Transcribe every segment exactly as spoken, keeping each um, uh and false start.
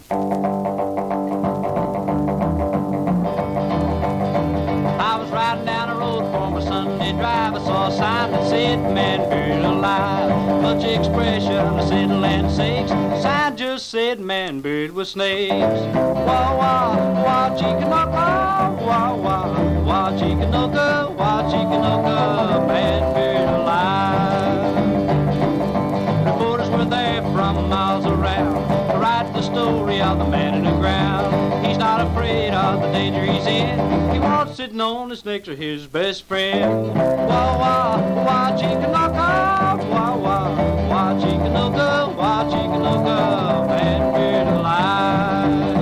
I was riding down the road for my Sunday drive. I saw a sign that said, man buried alive. Much expression, I said, land sakes. Sign just said, man buried with snakes. Wah, wah, wah, chicka-nucka, wah, wah, wah, chicka-nucka, wah, chicka-nucka, man buried alive. Reporters were there from miles around to write the story of the man in the ground. He's not afraid of the danger he's in. He wants it known as snakes are his best friend. Wah, wah, wah, chicka-nucka, wah, wah, wah, chicka-nucka, wah, chicka-nucka, man buried alive.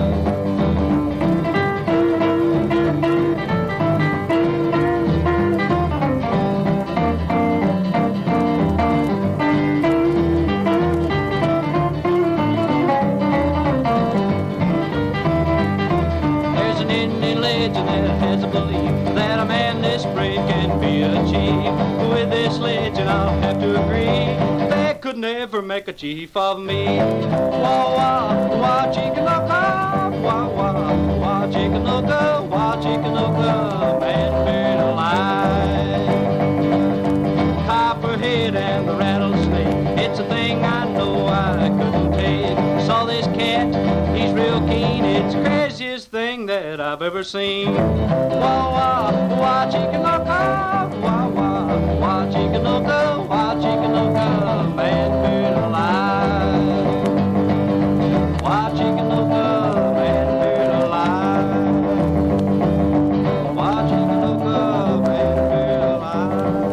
That has a belief that a man this brave can be achieved. With this legend I'll have to agree, they could never make a chief of me. Wah, wah, wah, chicka-nucka, wah, wah, wah, chicka-nucka, wah, chicka-nucka, man buried alive. Copperhead and the rattlesnake, it's a thing I know I couldn't take. Saw this cat, he's real keen, it's the craziest thing that I've ever seen. Wah, wah, wah, chicka-nucka, wah, wah, wah, chicka-nucka, wah, chicka-nucka, man buried alive. Wah, chicka-nucka, man buried alive. Wah, chicka-nucka, man buried alive.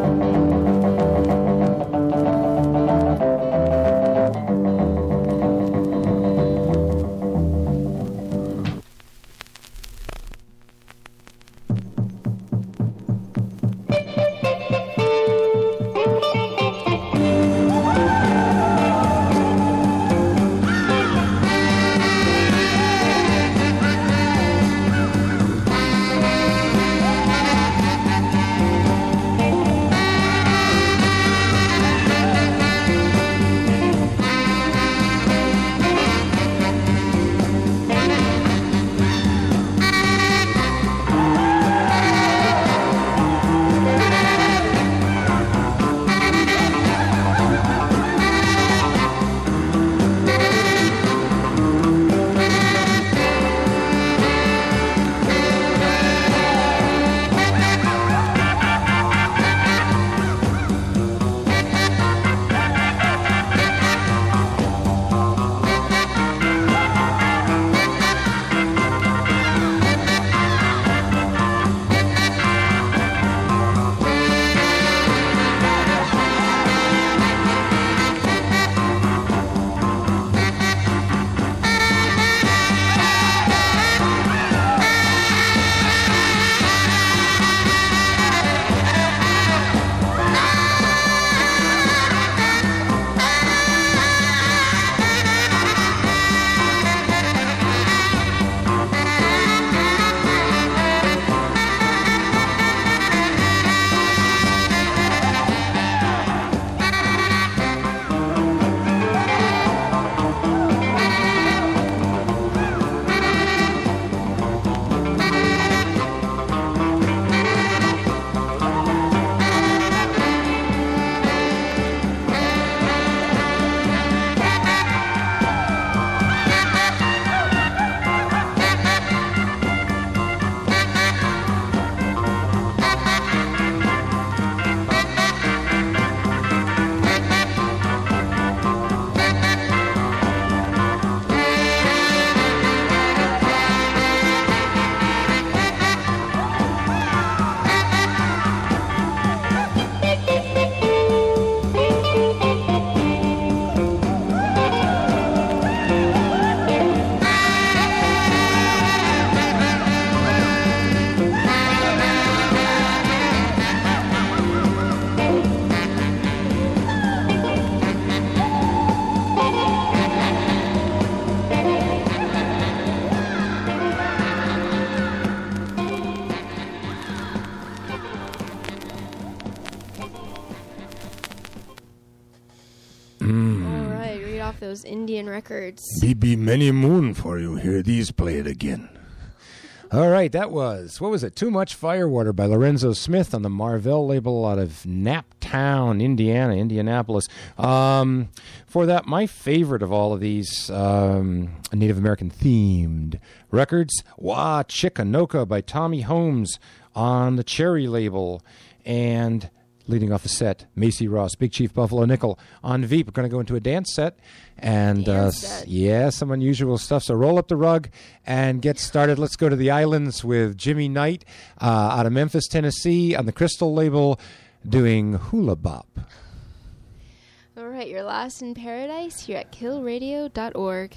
those Indian records. B B Many Moon for you. Hear these play it again. All right, that was, what was it? Too Much Firewater by Lorenzo Smith on the Marvell label out of Naptown, Indiana, Indianapolis. Um, for that, my favorite of all of these um, Native American themed records, Wah Chicanoka by Tommy Holmes on the Cherry label. And leading off the set, Macy Ross, Big Chief Buffalo Nickel on Veep. We're going to go into a dance set. And, dance uh, set. yeah, some unusual stuff. So roll up the rug and get started. Let's go to the islands with Jimmy Knight uh, out of Memphis, Tennessee on the Crystal label doing Hula Bop. All right, you're lost in paradise here at kill radio dot org.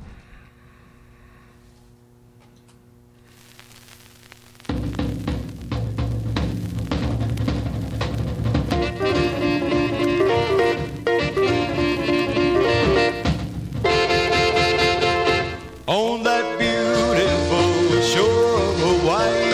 On that beautiful shore of Hawaii,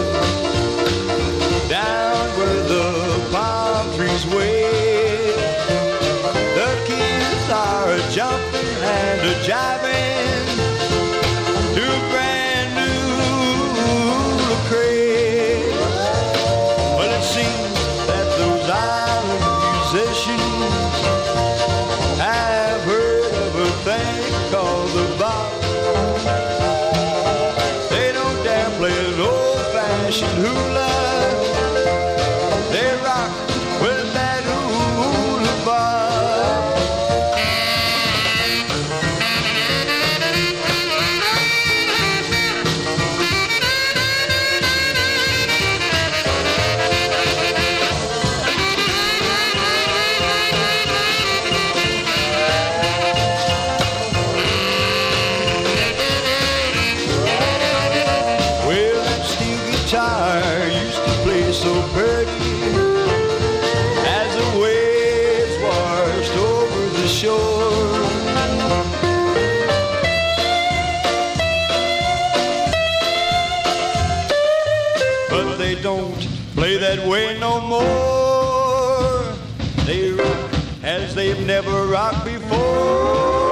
down where the palm trees wave, the kids are jumping and a jiving to a brand new craze. Well, it seems that those island musicians have heard of a thing called the bop. Play an old-fashioned hula. They rock with that hula bop. Used to play so pretty as the waves washed over the shore. But they don't play that way no more. They rock as they've never rocked before.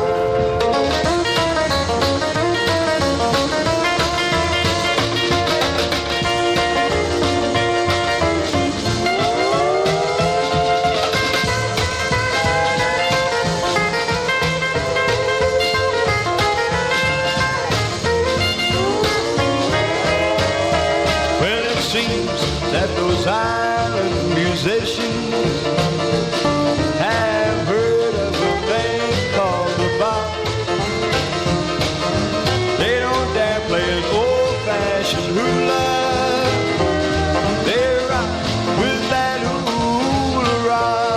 That those island musicians have heard of a thing called the bop. They don't dare play an old-fashioned hula. They rock with that hula rock.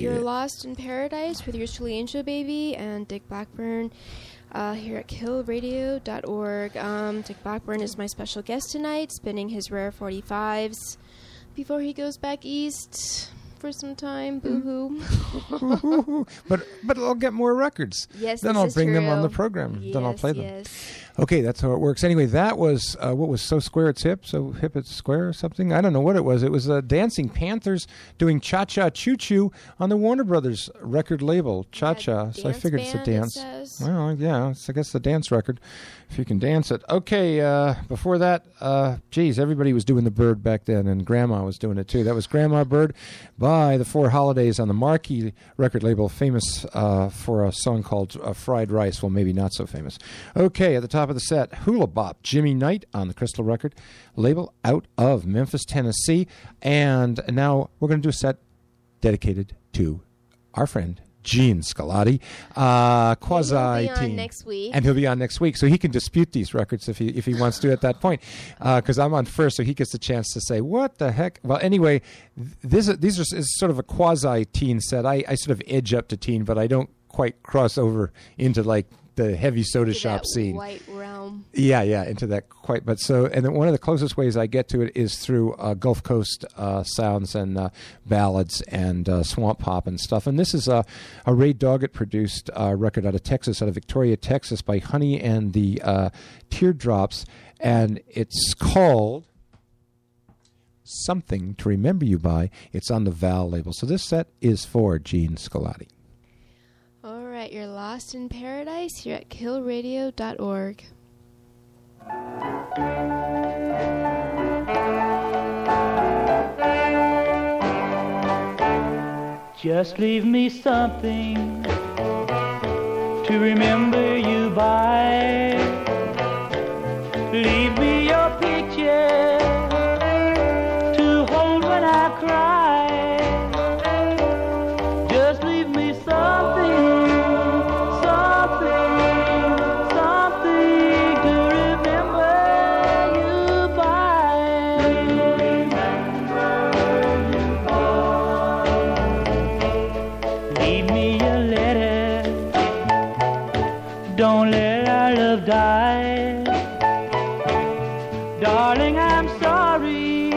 You're Lost in Paradise with yours truly, Angel Baby, and Dick Blackburn uh, here at kill radio dot org. Um, Dick Blackburn is my special guest tonight, spinning his rare forty-fives before he goes back east for some time. Boo-hoo. but but I'll get more records. Yes, Then this I'll is bring true. them on the program. Yes, then I'll play them. Yes. Okay, that's how it works. Anyway, that was, uh, what was So Square It's Hip? So Hip It's Square or something? I don't know what it was. It was uh, Dancing Panthers doing Cha-Cha Choo-Choo on the Warner Brothers record label, Cha-Cha. Yeah, so I figured it's a band, it dance. says. Well, yeah, it's, I guess the dance record, if you can dance it. Okay, uh, before that, uh, geez, everybody was doing the Bird back then, and Grandma was doing it too. That was Grandma Bird by the Four Holidays on the Marquee record label, famous uh, for a song called uh, Fried Rice. Well, maybe not so famous. Okay, at the top of the set, Hula Bop, Jimmy Knight on the Crystal record label out of Memphis, Tennessee. And now we're going to do a set dedicated to our friend Gene Scolati, uh, quasi He'll be on teen. next week. And he'll be on next week, so he can dispute these records if he if he wants to at that point. Because uh, I'm on first, so he gets the chance to say, "What the heck?" Well, anyway, this these are is sort of a quasi teen set. I, I sort of edge up to teen, but I don't quite cross over into like the heavy soda To shop that scene. white realm. Yeah, yeah, into that quite. But so, and then one of the closest ways I get to it is through uh, Gulf Coast uh, sounds and uh, ballads and uh, swamp pop and stuff. And this is a, a Ray Doggett produced uh, record out of Texas, out of Victoria, Texas, by Honey and the uh, Teardrops, and it's called Something to Remember You By. It's on the Val label. So this set is for Gene Scolati. All right, you're Lost in Paradise here at kill radio dot org. Just leave me something to remember you by. Leave me your picture to hold when I cry. Just leave me something, something, something to remember you by. Leave me a letter, don't let our love die. Darling, I'm sorry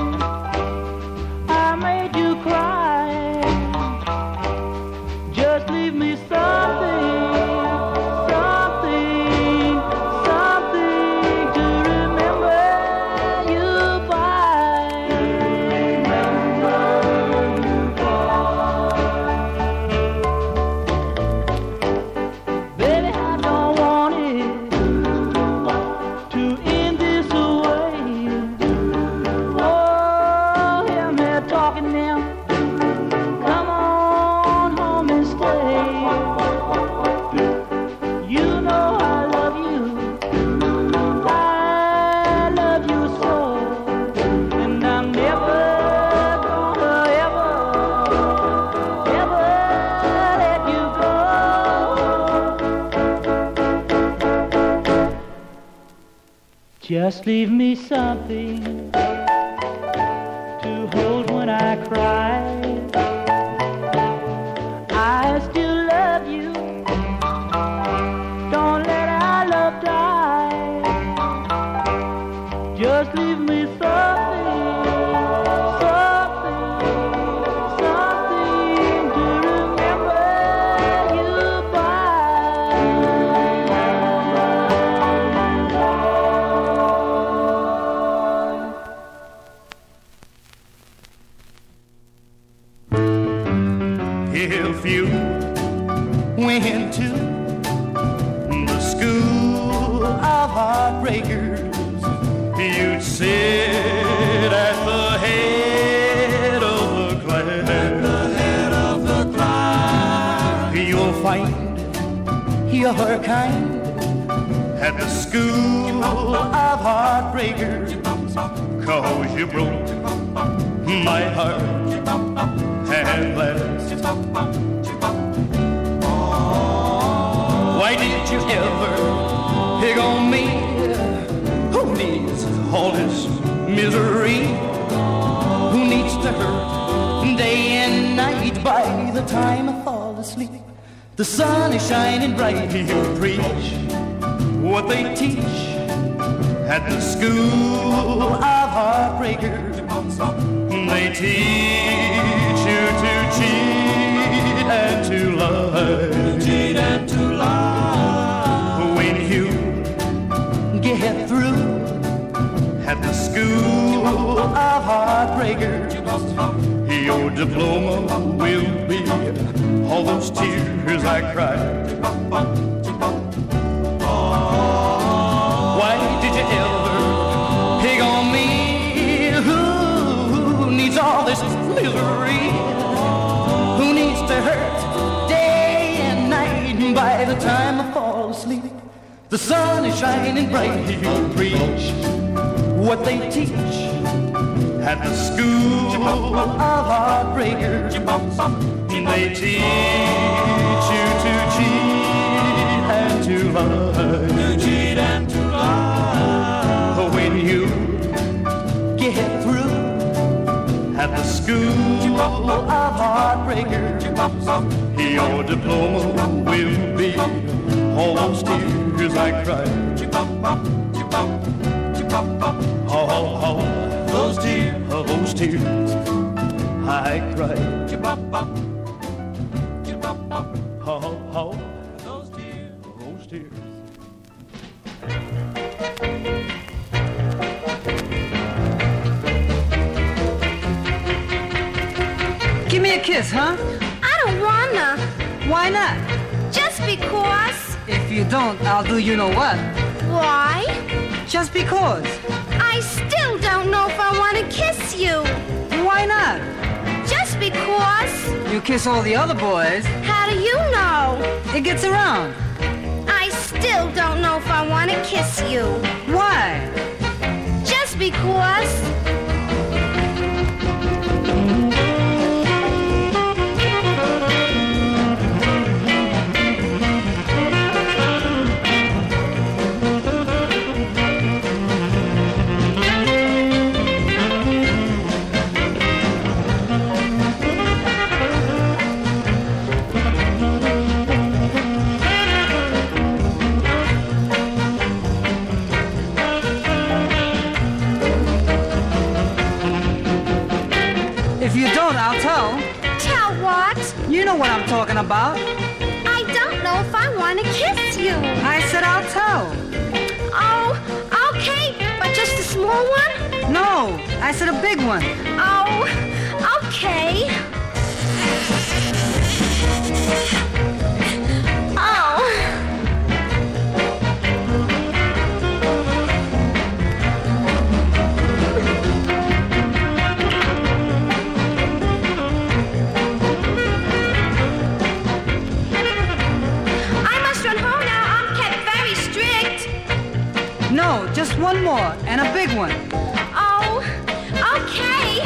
I made you cry. Just leave me something, something, something to remember you by. Remember you by. Baby, I don't want it to end this way. Oh, hear me talking now. Come on home and stay. You know I love you. I love you so. And I'm never gonna ever, ever let you go. Just leave me something to hold when I cry. I still love you. Don't let our love die. Just leave me something, something, something to remember you If you went to the school of heartbreakers, you'd sit at the head of the class. At the head of the class. You'll find your kind at the school of heartbreakers, 'cause you broke my heart and left. Why did you ever pick on me? Who needs all this misery? Who needs to hurt day and night by the the time I fall asleep, the sun is shining bright. He'll preach what they teach at the school of heartbreakers. They teach you to cheat and to lie. To cheat and to lie. When you get through at the school of heartbreakers, your diploma will be all those tears I cried. Why did you ever pick on me? Who needs all this misery? Who needs to hurt day and night? By the time I fall asleep, the sun is shining bright. He'll preach what they teach at the school of heartbreakers. They teach you to cheat and to lie. To cheat and to lie. When you get through at the school of heartbreakers, your diploma will be all those tears I cried. Oh, oh, oh. Those tears, oh, those tears I cried. Oh, oh, those tears, those tears. Give me a kiss, huh? I don't wanna. Why not? Just because. If you don't, I'll do you know what. Why? Just because. I still don't know if I want to kiss you. Why not? Just because. You kiss all the other boys. How do you know? It gets around. I still don't know if I want to kiss you. Why? Just because. I'll tell. Tell what? You know what I'm talking about. I don't know if I want to kiss you. I said I'll tell. Oh, okay, but just a small one? No, I said a big one. Oh, okay. Oh. No, just one more, and a big one. Oh, okay.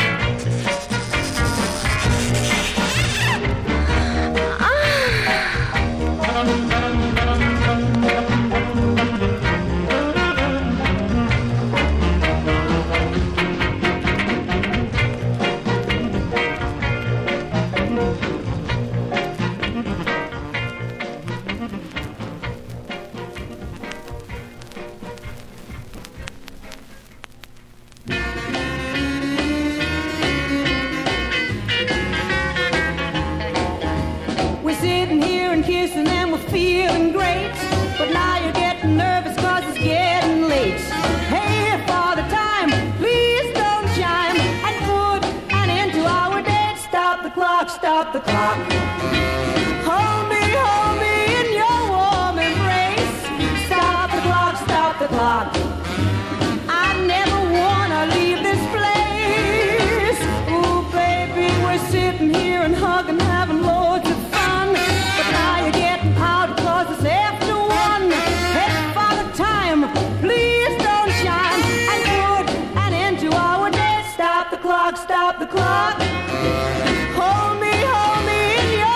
Stop the clock. Hold me, hold me in your warm embrace. Stop the clock, stop the clock. I never wanna leave this place. Ooh, baby, we're sitting here and hugging, having loads of fun. But now you're getting out cause it's after one. Hey, Father Time, please don't shine and put an end to our day. Stop the clock, stop the clock. Hold me, hold me in your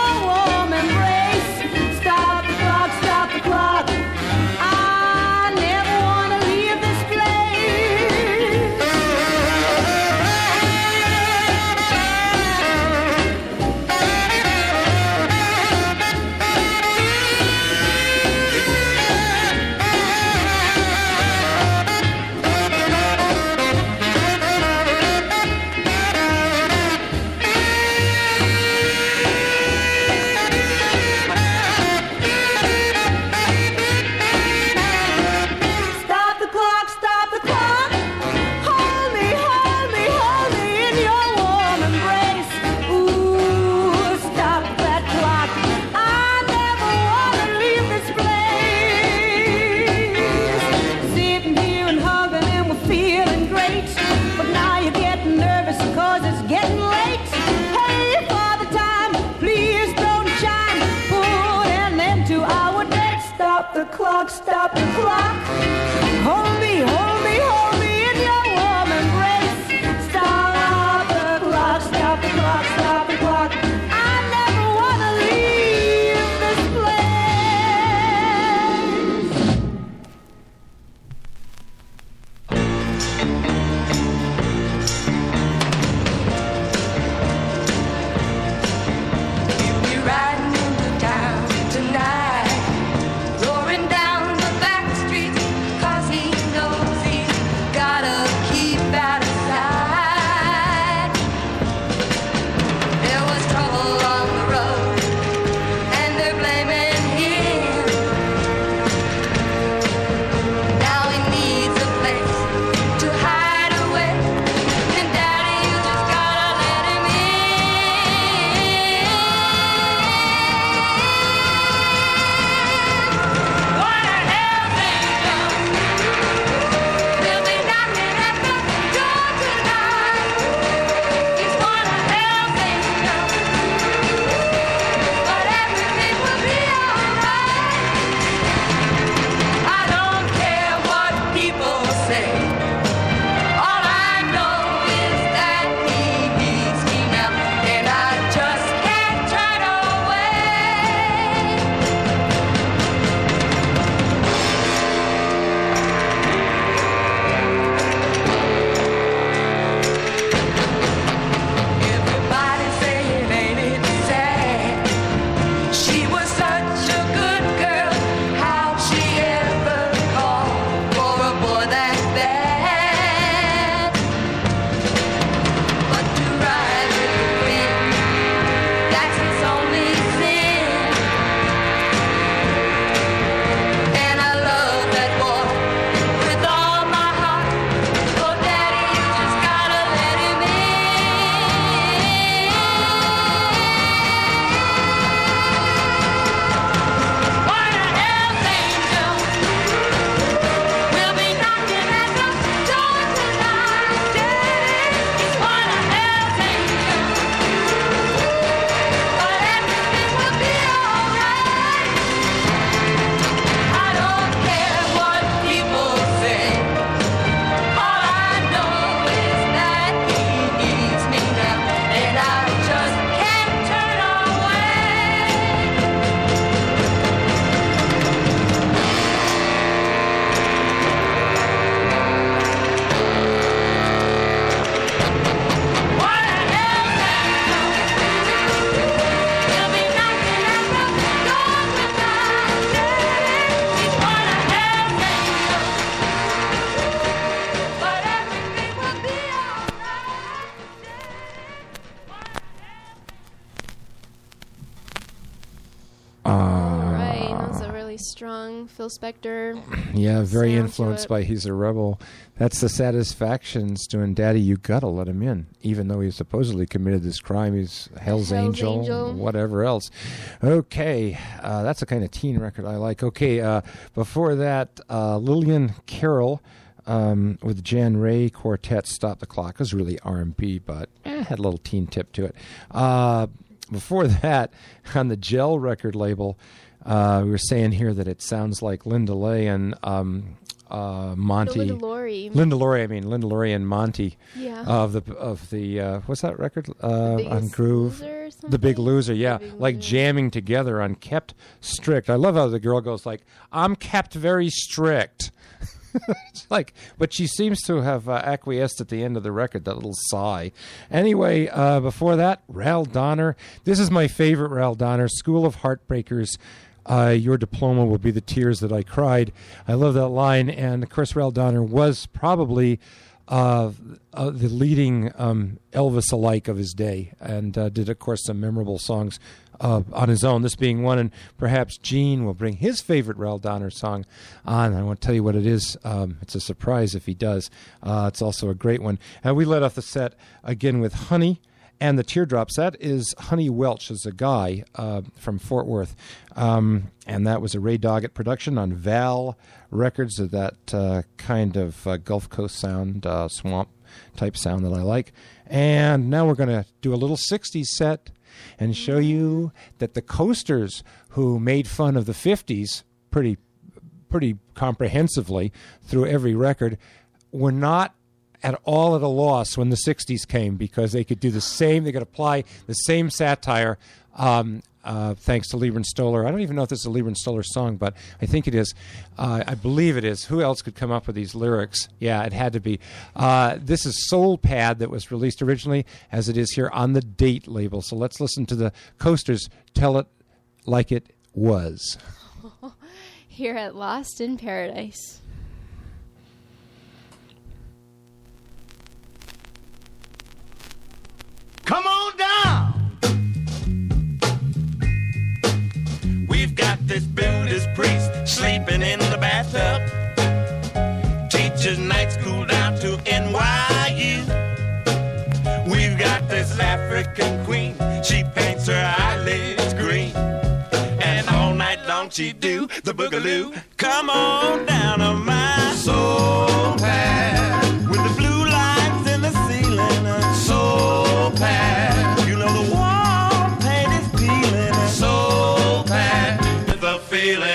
song, Phil Spector. Yeah, very sound to influenced it. by He's a Rebel. That's the Satisfactions doing Daddy, You Gotta Let Him In. Even though he supposedly committed this crime, he's Hell's, Hell's Angel, Angel. whatever else. Okay, uh, that's a kind of teen record I like. Okay, uh, before that, uh, Lillian Carroll um, with Jan Ray Quartet, Stop the Clock. It was really R and B, but eh, had a little teen tip to it. Uh, before that, on the Gel record label, uh, we were saying here that it sounds like Linda Lay and um, uh, Monty. Linda Laurie. Linda Laurie, I mean Linda Laurie and Monty. Yeah. Of the of the uh, what's that record uh, Biggest on Groove? Loser or The Big something? Loser, yeah, The Big like Loser. jamming together on Kept Strict. I love how the girl goes like, "I'm kept very strict." It's like, but she seems to have uh, acquiesced at the end of the record. That little sigh. Anyway, uh, before that, Ral Donner. This is my favorite Ral Donner. School of Heartbreakers. Uh, your diploma will be the tears that I cried. I love that line. And of course, Ral Donner was probably uh, uh, the leading um, Elvis alike of his day, and uh, did, of course, some memorable songs uh, on his own. This being one, and perhaps Gene will bring his favorite Ral Donner song on. I won't tell you what it is. Um, it's a surprise if he does. Uh, it's also a great one. And we let off the set again with Honey and the Teardrops. That is Honey Welch, is a guy uh, from Fort Worth. Um, and that was a Ray Doggett production on Val Records, of that uh, kind of uh, Gulf Coast sound, uh, swamp type sound that I like. And now we're going to do a little sixties set and show you that the coasters who made fun of the fifties pretty pretty comprehensively through every record were not at all at a loss when the sixties came, because they could do the same, they could apply the same satire, um, uh, thanks to Lieber and Stoller. I don't even know if this is a Lieber and Stoller song, but I think it is. Uh, I believe it is. Who else could come up with these lyrics? Yeah, it had to be. Uh, this is Soul Pad, that was released originally, as it is here on the Date label. So let's listen to the Coasters tell it like it was. Here at Lost in Paradise. Come on down. We've got this Buddhist priest sleeping in the bathtub. Teaches night school down to N Y U. We've got this African queen. She paints her eyelids green. And all night long she do the boogaloo. Come on down on my soul pad. With the blue lights in the ceiling. Soul pad. You know the wall paint is peeling. Soul pad. With a feeling.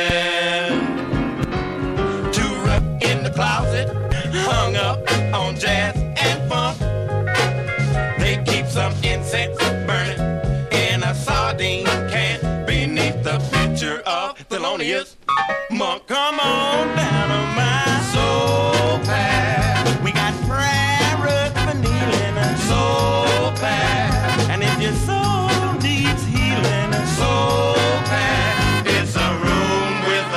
Two up in the closet. Hung up on jazz and funk. They keep some incense burning in a sardine can beneath the picture of Thelonious Monk. Come on down on my soul pad. We got prayer for kneeling. Soul pad. And if your soul needs healing, soul pad. It's a room with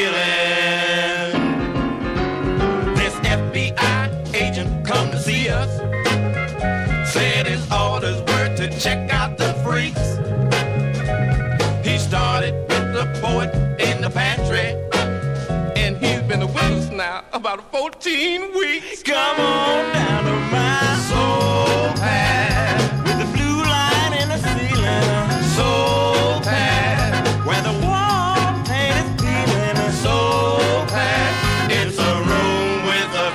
a feeling. This F B I agent come to see us. Said his orders were to check out the freaks. He started with the poet in the pantry, and he's been with us now about fourteen weeks. Come on down to my soul pad, with the blue line in the ceiling. Soul pad, where the wall paint is peeling. Soul pad, it's a room with a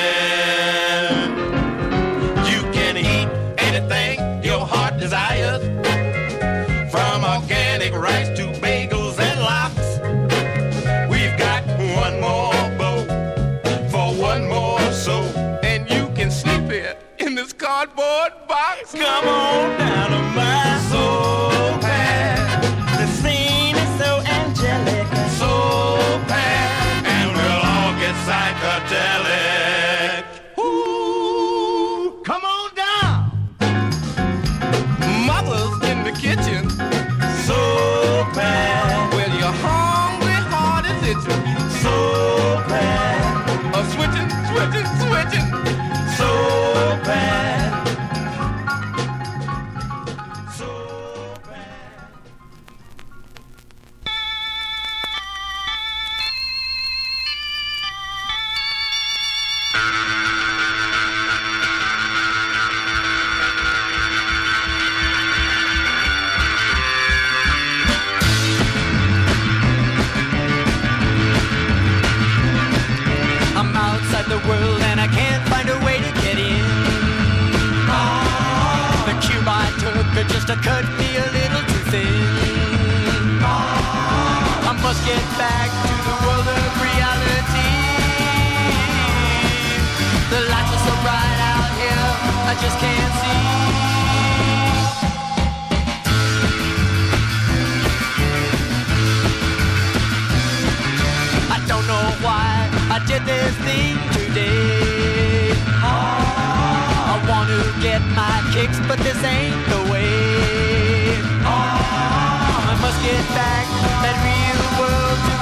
feeling. You can eat anything your heart desires, from organic rice to bagels and lox. We've got one more bowl for one more soul, and you can sleep here in this cardboard box. Come on down to my soul pad. The scene is so angelic. Soul pad, and we'll all get psychedelic. Ooh, come on down. Mother's in the kitchen. Soul pad. Well, your hungry heart is itching. Soul pad. A switching, switching, switching. Soul pad. The lights are so bright out here, I just can't see. I don't know why I did this thing today. I want to get my kicks, but this ain't the way. I must get back that real world to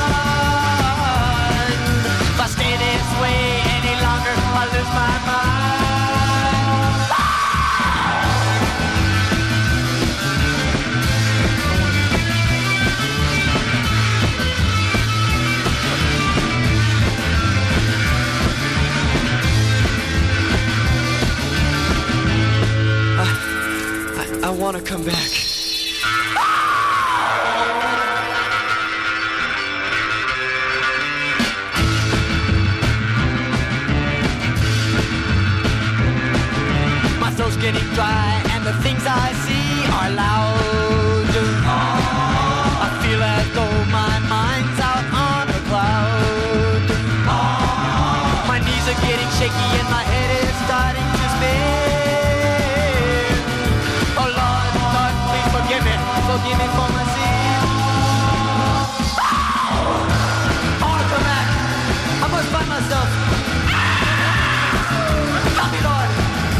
find. If I stay this way any longer, I'll lose my mind. I want to come back. My throat's getting dry and the things I see are loud. I feel as though my mind's out on a cloud. My knees are getting shaky and my head is starting to spin. Forgive me, forgive me for my sins. I wanna come back. I must find myself. Help me, Lord.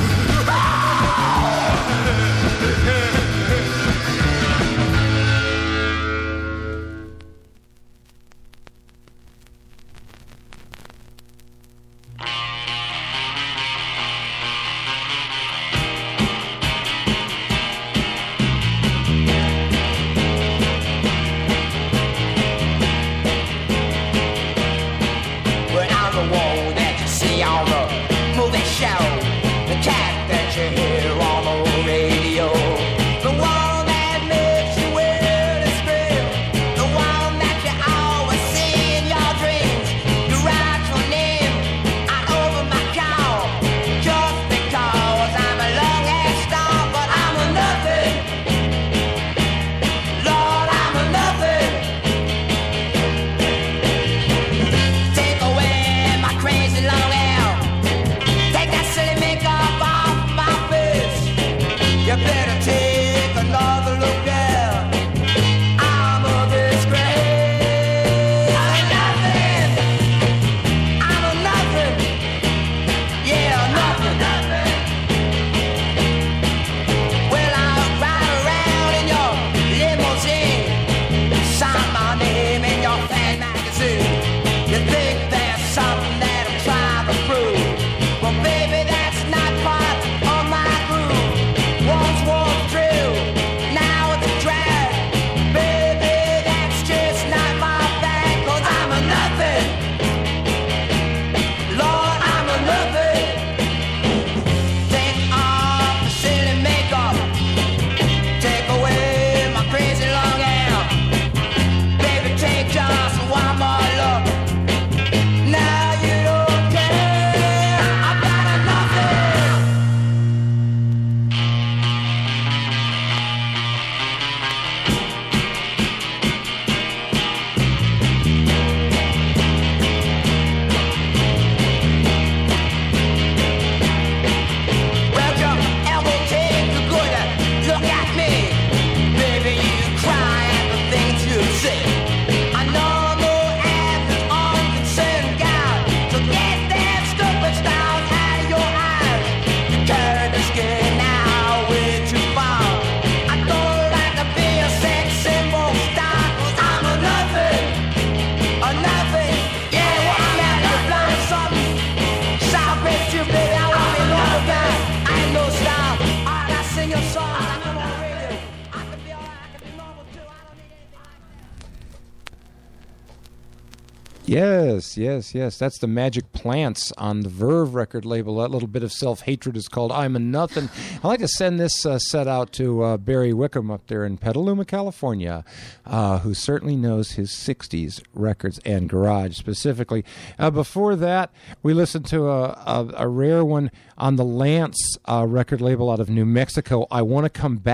Yes, yes, yes. That's the Magic Plants on the Verve record label. That little bit of self-hatred is called I'm a Nothing. I'd like to send this uh, set out to uh, Barry Wickham up there in Petaluma, California, uh, who certainly knows his sixties records and garage specifically. Uh, before that, we listened to a, a, a rare one on the Lance uh, record label out of New Mexico, I Want to Come Back,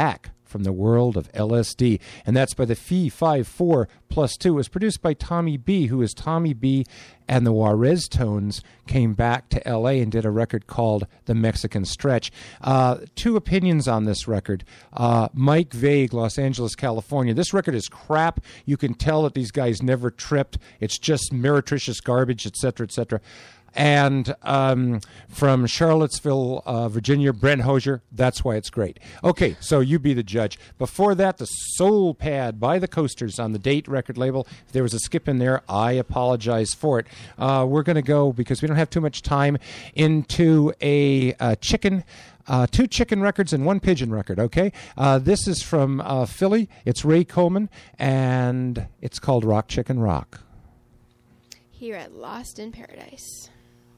from the world of L S D. And that's by the Fee five four plus two. It was produced by Tommy B, who is Tommy B and the Juarez Tones came back to L A and did a record called The Mexican Stretch. Uh, two opinions on this record. Uh, Mike Vague, Los Angeles, California. This record is crap. You can tell that these guys never tripped. It's just meretricious garbage, et cetera, et cetera. And um, from Charlottesville, uh, Virginia, Brent Hosier, that's why it's great. Okay, so you be the judge. Before that, the Soul Pad by the Coasters on the Date record label. If there was a skip in there, I apologize for it. Uh, we're going to go, because we don't have too much time, into a, a chicken... Uh, two chicken records and one pigeon record, okay? Uh, this is from uh, Philly. It's Ray Coleman, and it's called Rock Chicken Rock. Here at Lost in Paradise.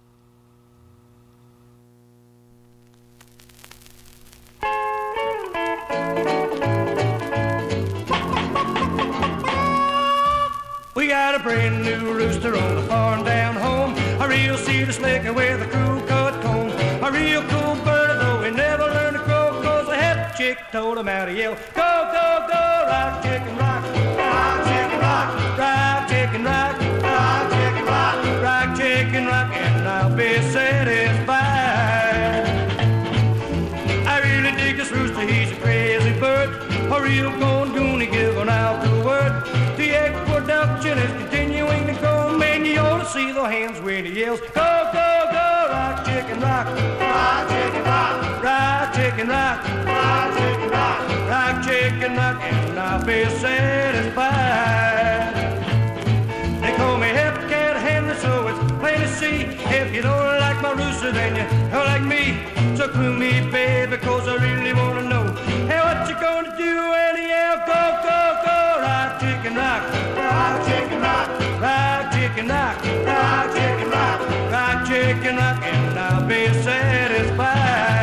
We got a brand new rooster on the farm down home, a real cedar slicker with a crew cut comb, a real cool bird, though he never learned to crow, cause the head chick told him how to yell, go, go, go, rock, chicken, rock, rock, chicken, rock, rock, chicken, rock, rock, chicken, rock, rock, chicken, rock, and I'll be satisfied. I really dig this rooster, he's a crazy bird, a real gone goony, giving out the word. The egg production is continuing to grow. Man, you ought to see the hands when he yells, go, go, go, rock, chicken, rock, rock, chicken, rock, rock, chicken, rock, rock, chicken, rock, rock, chicken, rock, and I'll be satisfied. They call me Hepcat Henry, so it's plain to see. If you don't like my rooster, then you don't like me. So clue me, baby, cause I really want to know, hey, what you gonna do when he yell, go, go, go, rock, chicken, rock, rock, chicken, rock, rock, chicken, rock, rock, chicken, rock, rock, chicken, rock, and I'll be satisfied.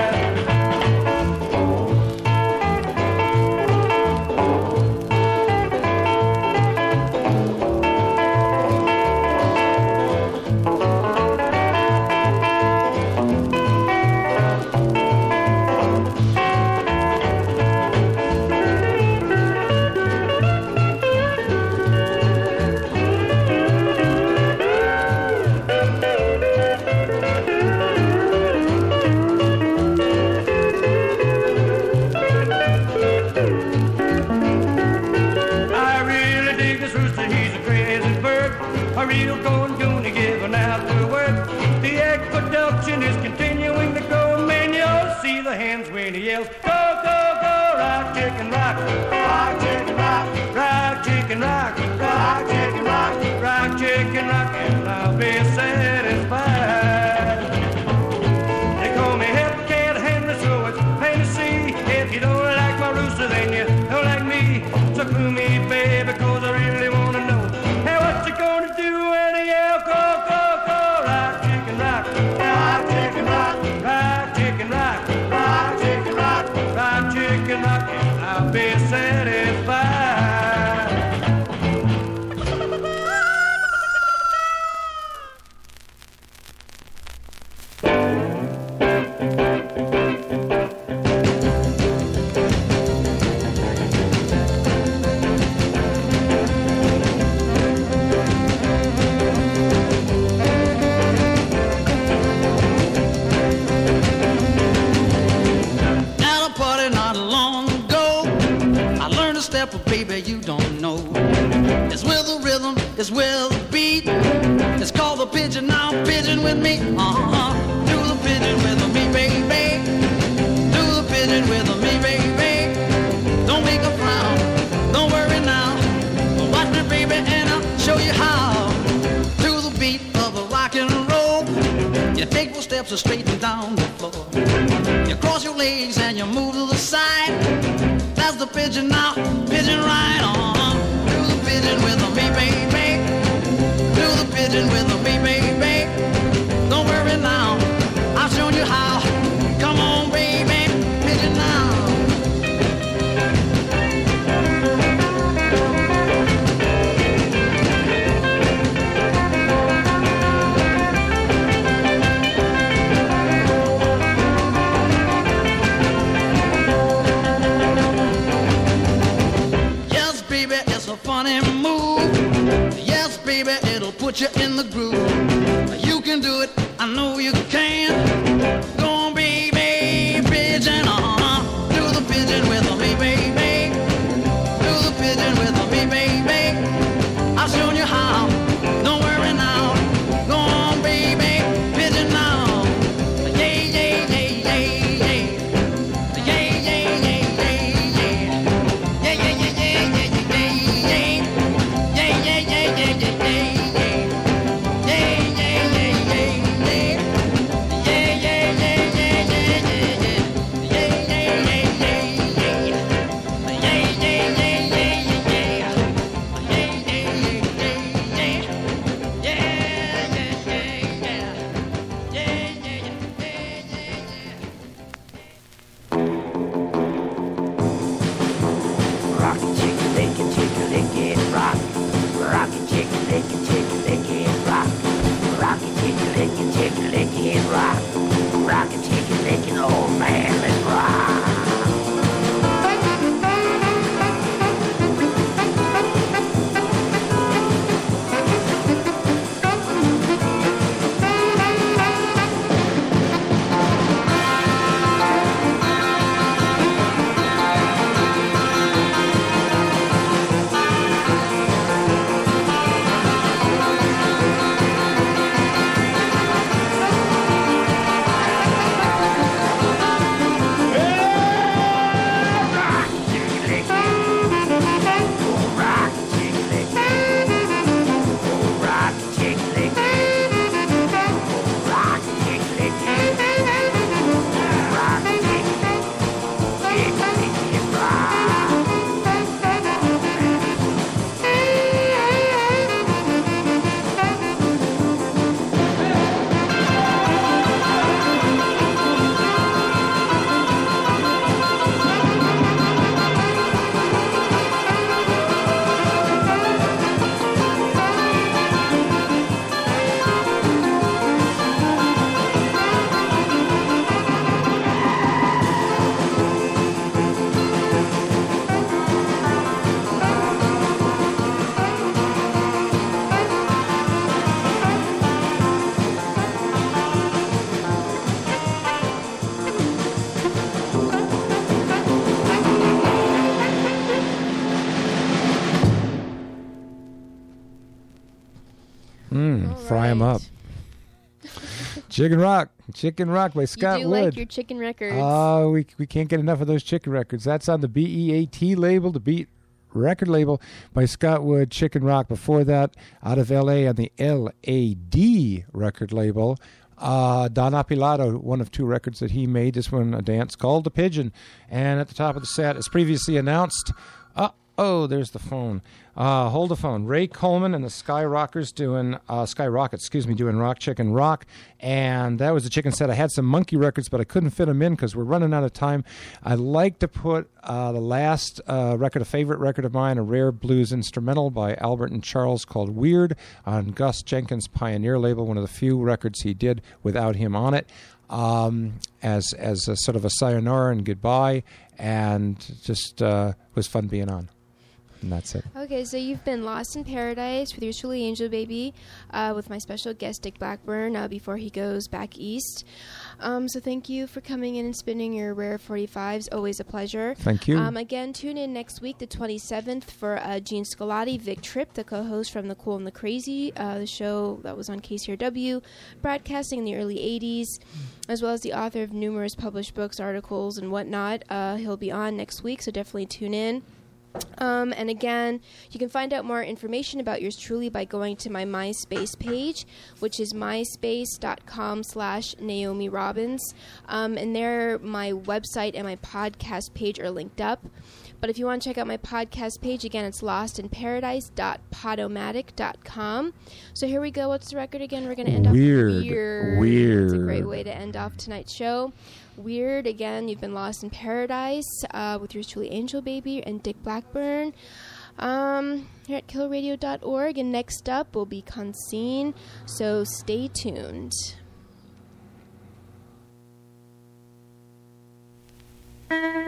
Hands when he yells, go, go, go, rock, chicken, rock, rock, chicken, rock, rock, chicken, rock, rock, chicken, rock, rock, chicken, rock, and I'll be satisfied. They call me Hepcat Henry, so it's plain to see. If you don't like my rooster, then you don't like me. So clue me, baby, cause I really want to know, hey, what you gonna do when he yell, go, go, go, rock, chicken, rock, rock, chicken, rock, rock, chicken, rock, rock, chicken, rock, rock, chicken, rock, and I'll be satisfied. Baby, you don't know. It's with the rhythm, it's with the beat. It's called the pigeon now, pigeon with me. Uh-huh. Do the pigeon with me, baby. Do the pigeon with me, baby. Don't make a frown, don't worry now. Watch me, baby, and I'll show you how. To the beat of the rock and roll, you take four steps and straighten down the floor. You cross your legs and you move to the side. That's the pigeon now, pigeon right on. Do the pigeon with me, baby. Do the pigeon with me, baby. Don't worry now, I've shown you how. Come on, baby, pigeon now. you in the groove. You can do it, I know you can. Go on, baby, pigeon, uh-huh. Do the pigeon with me, baby. Do the pigeon with me, baby. I'll show you how. Don't worry now. Go on, baby, pigeon now. Yeah, yeah, yeah, yeah, yeah. Yeah, yeah, yeah, yeah, yeah. Yeah, yeah, yeah, yeah, yeah, yeah, yeah. Yeah, yeah, yeah, yeah, yeah, yeah. Fry them up. Chicken Rock. Chicken Rock by Scott You do Wood. like your chicken records. Oh, we we can't get enough of those chicken records. That's on the B E A T label, the Beat record label by Scott Wood, Chicken Rock. Before that, out of L A on the L A D record label, uh, Don Appilato, one of two records that he made. This one, a dance called The Pigeon. And at the top of the set, as previously announced, uh, oh, there's the phone. Uh, hold the phone. Ray Coleman and the Sky Rockers doing, uh, Sky Rockets, excuse me, doing Rock Chicken Rock. And that was the chicken set. I had some monkey records, but I couldn't fit them in because we're running out of time. I like to put uh, the last uh, record, a favorite record of mine, a rare blues instrumental by Albert and Charles called Weird on Gus Jenkins' Pioneer label, one of the few records he did without him on it. Um, as as a sort of a sayonara and goodbye, and just uh, was fun being on. And that's it. Okay, so you've been Lost in Paradise with your truly Angel Baby, uh, with my special guest Dick Blackburn uh, before he goes back east. Um, so thank you for coming in and spinning your rare forty-fives. Always a pleasure. Thank you. Um, again, tune in next week, the twenty-seventh, for uh, Gene Scolati, Vic Tripp, the co-host from The Cool and the Crazy, uh, the show that was on K C R W, broadcasting in the early eighties, as well as the author of numerous published books, articles, and whatnot. Uh, he'll be on next week, so definitely tune in. Um, and again, you can find out more information about yours truly by going to my MySpace page, which is myspace.com slash Naomi Robbins. Um, and there, my website and my podcast page are linked up. But if you want to check out my podcast page, again, it's lost in paradise dot podomatic dot com. So here we go. What's the record again? We're going to end Weird. off with Weird. Weird. It's a great way to end off tonight's show. Weird. Again, you've been Lost in Paradise uh, with yours truly, Angel Baby and Dick Blackburn. Um, here at kill radio dot org. And next up will be Conscene. So stay tuned. Thank you.